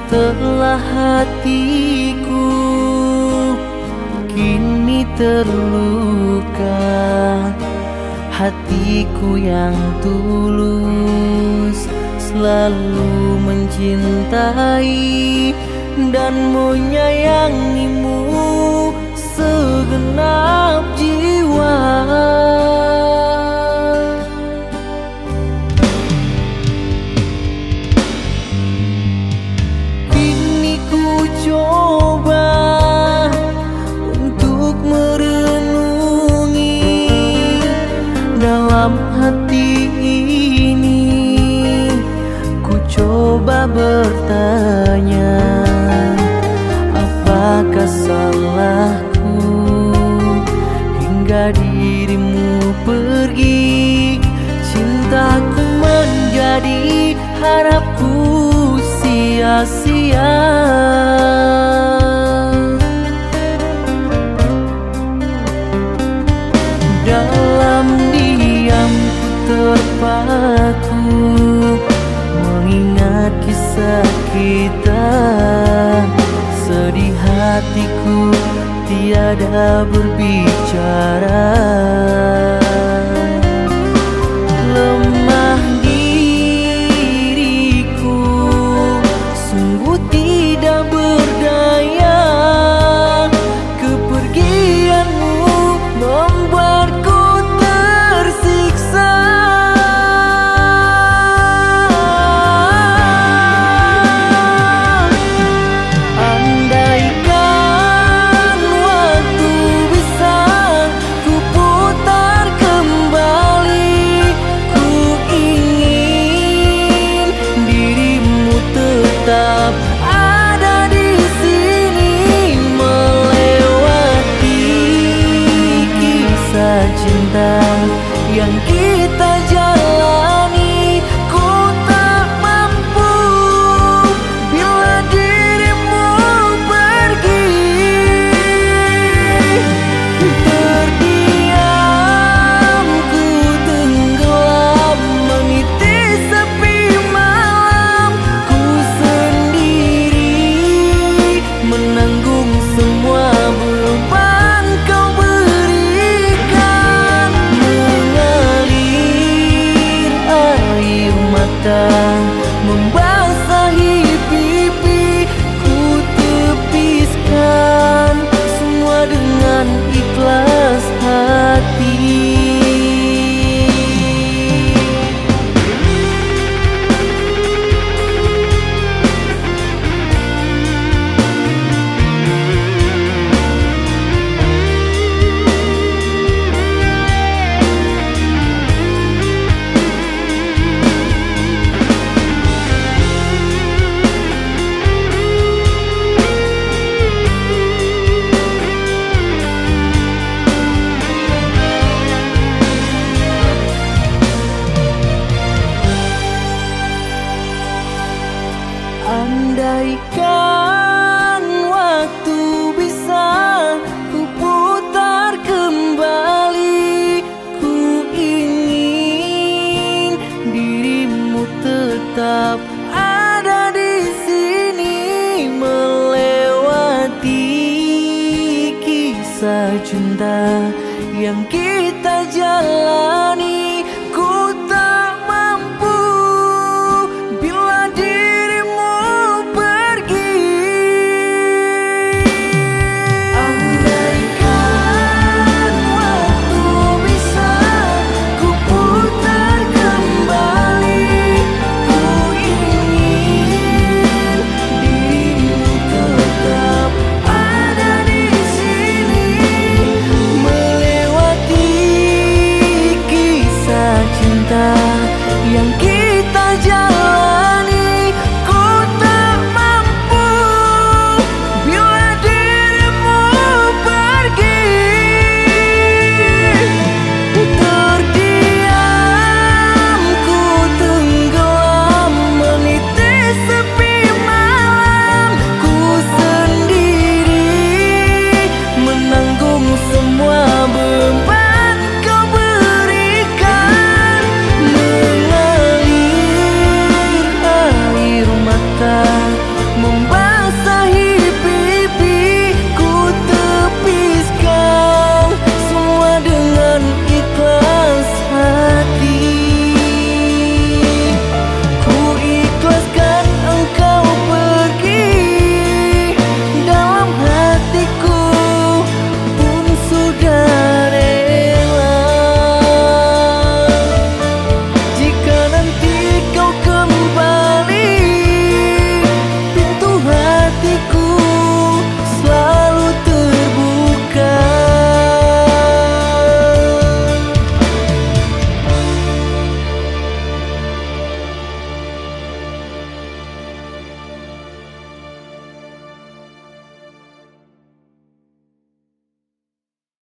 setelah hatiku kini terluka. Hatiku yang tulus selalu mencintai dan menyayangimu segenap jiwa. Kini ku coba untuk merenungi dalam hati ini. Ku coba bertanya, apakah salahku hingga dirimu pergi? Cintaku menjadi harapku sia-sia. Dalam diam ku terpaku mengingat kisah kita. Sedih hatiku tiada berbicara. Lemah diriku sungguh tidak berdaya. Kepergianmu membuatku tersiksa. Andaikan waktu bisa ku putar kembali, ku ingin dirimu tetap ada di sini, melewati kisah cinta yang kita jalani. Ku tak mampu bila dirimu pergi. Terdiam ku tenggelam meniti sepi malam. Ku sendiri menanggung semua beban kau berikan. Mengalir air mata membasahi pipi. Ku tepiskan semua dengan ikhlas hati. Andaikan waktu bisa ku putar kembali, ku ingin dirimu tetap ada di sini, melewati kisah cinta yang kita jalani.